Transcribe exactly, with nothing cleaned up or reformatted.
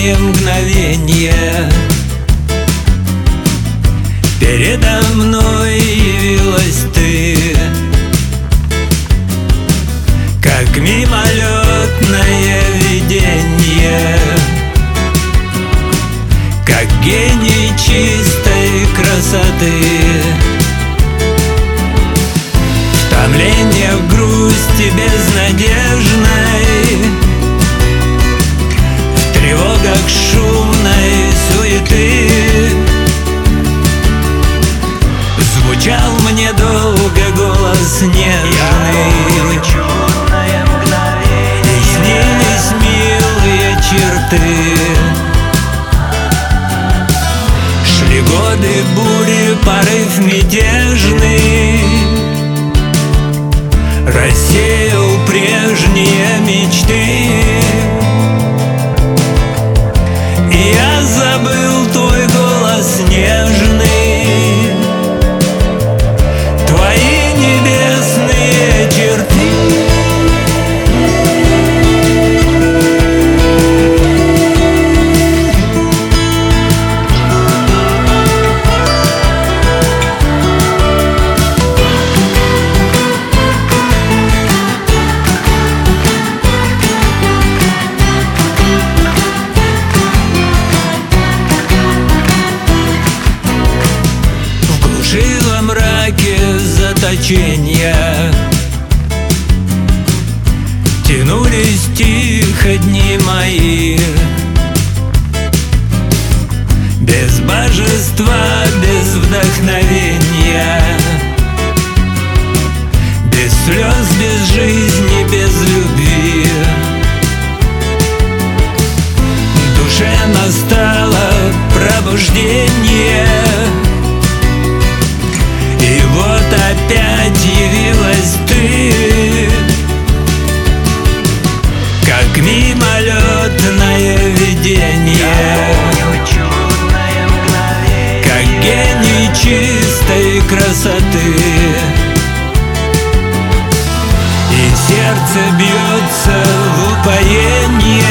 чудное мгновенье. Передо мной явилась ты, как мимолетное видение, как гений чистой красоты. В томлении, в грусти безнадежной, в тревогах шумной суеты звучал мне долго голос нежный, и снились милые черты. Шли годы, бури, порыв мятежный рассеял прежние мечты, и я забыл твой голос нежный, твои небесные черты. В мраке заточения тянулись тихо дни мои, без божества, без вдохновения, без слез, без жизни, без любви. В душе настало пробуждение, и вот опять явилась ты, как мимолетное видение, как гений чистой красоты. И сердце бьется в упоении